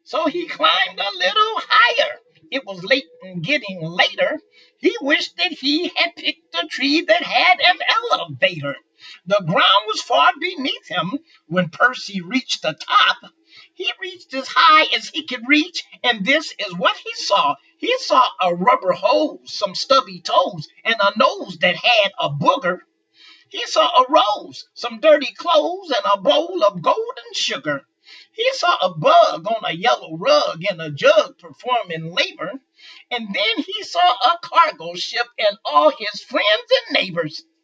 So he climbed a little higher. It was late and getting later. He wished that he had picked a tree that had an elevator. The ground was far beneath him when Percy reached the top. He reached as high as he could reach, and this is what he saw. He saw a rubber hose, some stubby toes, and a nose that had a booger. He saw a rose, some dirty clothes, and a bowl of golden sugar. He saw a bug on a yellow rug and a jug performing labor. And then he saw a cargo ship and all his friends and neighbors.